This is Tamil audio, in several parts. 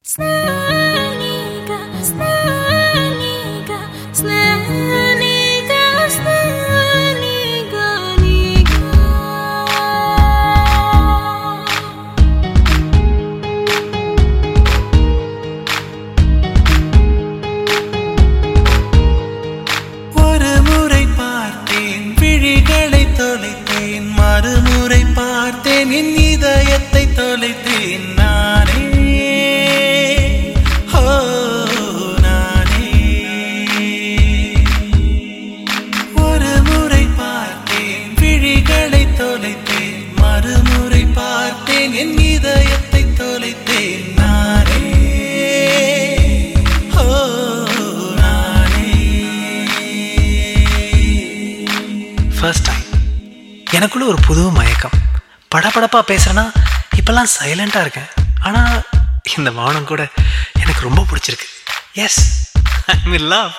Snanika, snanika, snanika, snanika, nika. ஒரு முறை பார்த்தேன் விழிகளை தொலைத்தேன், மறுமுறை பார்த்தேன் என் இதயத்தை தொலைத்தேன். நானே மறுமுறை பார்த்தேன் என் இதயத்தை தொலைத்தேன். நானே நானே. ஃபர்ஸ்ட் டைம் எனக்குள்ள ஒரு புது மயக்கம். படபடப்பா பேசுறேன்னா இப்பெல்லாம் சைலண்டா இருக்கேன். ஆனா இந்த மௌனம் கூட எனக்கு ரொம்ப பிடிச்சிருக்கு. Yes, I will love.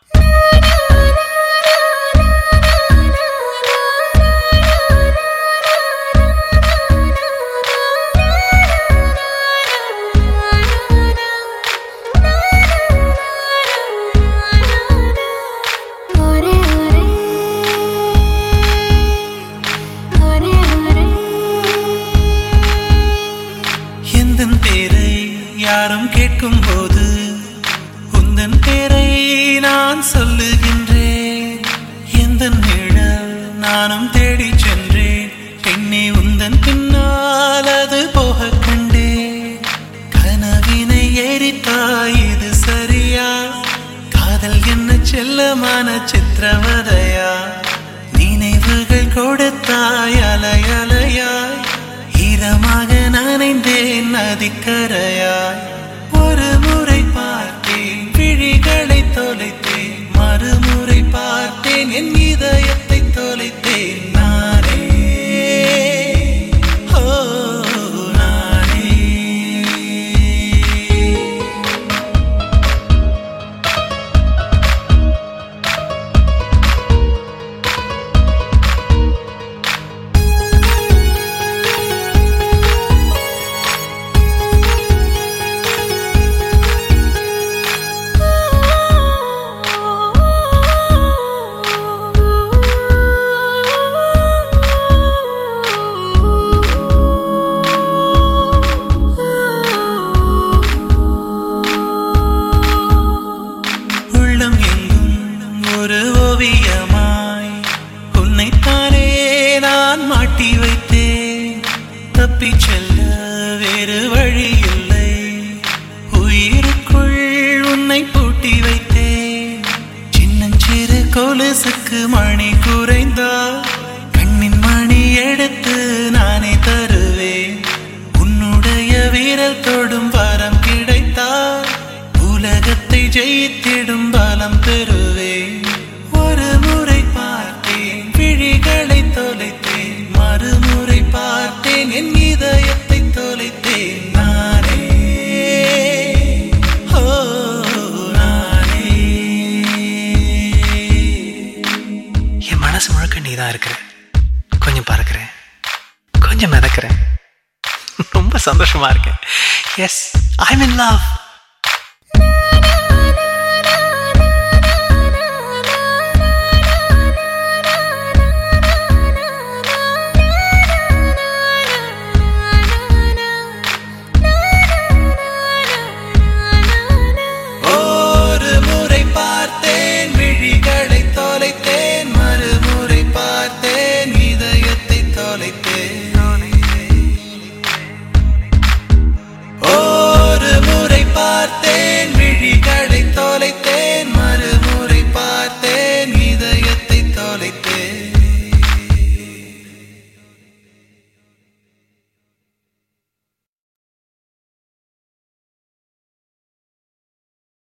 யாரும் கேட்கும் போது உந்தன் பேரை நான் சொல்லுகின்றேன். எந்த நிழல் நானும் தேடி சென்றேன். பெண்ணே உந்தன் பின்னால் அது போக கண்டேன். கனவினை எரித்தாய், இது சரியா? காதல் என்ன செல்லமான சித்திரவதையா? நினைவுகள் கொடுத்தாய் அலை அலையாய், ஈரமாக நனைந்தேன் நதிக்கரையாய். ஒரு முறை பார்த்தேன் விழிகளை தொலைத்தேன், மறுமுறை பார்த்தேன் என் இதயத்தை தொலைத்தேன். நானே நானே. ஒரு ஓவியமாய் உன்னைத்தானே நான் மாட்டி வைத்தேன். தப்பிச் செல்ல வேறு வழி இல்லை, உயிருக்குள் உன்னை பூட்டி வைத்தேன். சின்னஞ்சிறு கொலுசுக்கு மணி குறைந்தால் கண்ணின் மணி எடுத்து நானே தருவேன். உன்னுடைய வீரல் தொடும் வரம் கிடைத்தால் உலகத்தை ஜெயித்திடும் பலம் பெறுவேன். ஒரு முறை பார்த்தேன் விழிகளை தொலைத்தேன், மறுமுறை பார்த்தேன் என் இதயத்தை தொலைத்தேன். நானே நானே. என் மனசு முழுக்க நீதான் இருக்கிற. கொஞ்சம் பறக்கிறேன், கொஞ்சம் மிதக்கிறேன், ரொம்ப சந்தோஷமா இருக்கேன். Yes, I am in love.